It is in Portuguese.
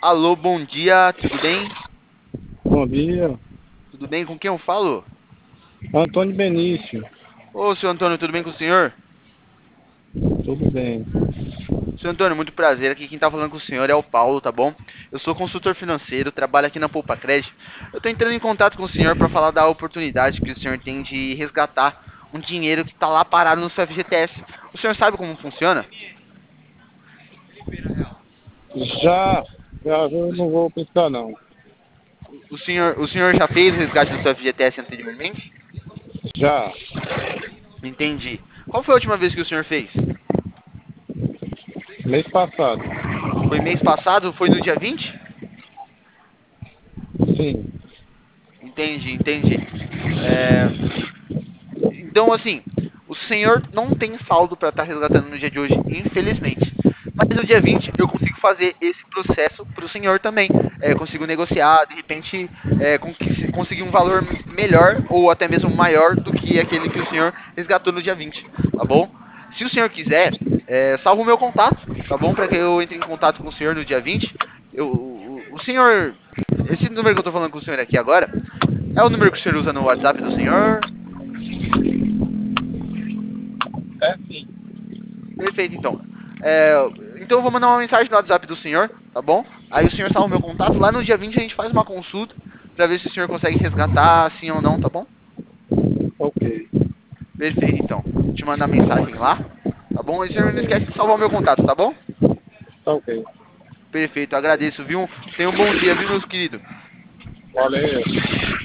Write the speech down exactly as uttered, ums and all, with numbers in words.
Alô, bom dia, tudo bem? Bom dia, Tudo bem? Com quem eu falo? Antônio Benício, Ô, senhor Antônio, tudo bem com o senhor? tudo bem? Senhor Antônio, muito prazer. Aqui quem tá falando com o senhor é o Paulo, tá bom? Eu sou consultor financeiro, trabalho aqui na Poupa Crédito. Eu tô entrando em contato com o senhor para falar da oportunidade que o senhor tem de resgatar um dinheiro que tá lá parado no seu F G T S. O senhor sabe como funciona? Já, já eu não vou pensar não. O senhor, o senhor já fez o resgate do seu F G T S anteriormente? Já, Entendi. Qual foi a última vez que o senhor fez? mês passado, Foi mês passado? Foi no dia vinte? sim, Entendi, entendi. É, Então, assim, o senhor não tem saldo para estar resgatando no dia de hoje, infelizmente. Mas no dia vinte eu consigo fazer esse processo para o senhor também. É, consigo negociar, de repente, é, conseguir um valor melhor ou até mesmo maior do que aquele que o senhor resgatou no dia vinte, tá bom? Se o senhor quiser, é, salva o meu contato, tá bom? Para que eu entre em contato com o senhor no dia vinte. Eu, o, o senhor, esse número que eu estou falando com o senhor aqui agora, é o número que o senhor usa no WhatsApp do senhor? é sim. Perfeito, então. É, então eu vou mandar uma mensagem no WhatsApp do senhor, tá bom? Aí o senhor salva o meu contato. Lá no dia vinte a gente faz uma consulta pra ver se o senhor consegue resgatar, sim ou não, tá bom? Ok, Perfeito, então. Vou te mandar mensagem lá, tá bom? E o senhor não esquece de salvar o meu contato, tá bom? tá ok. Perfeito, agradeço, viu? Tenha um bom dia, viu, meus queridos? Valeu.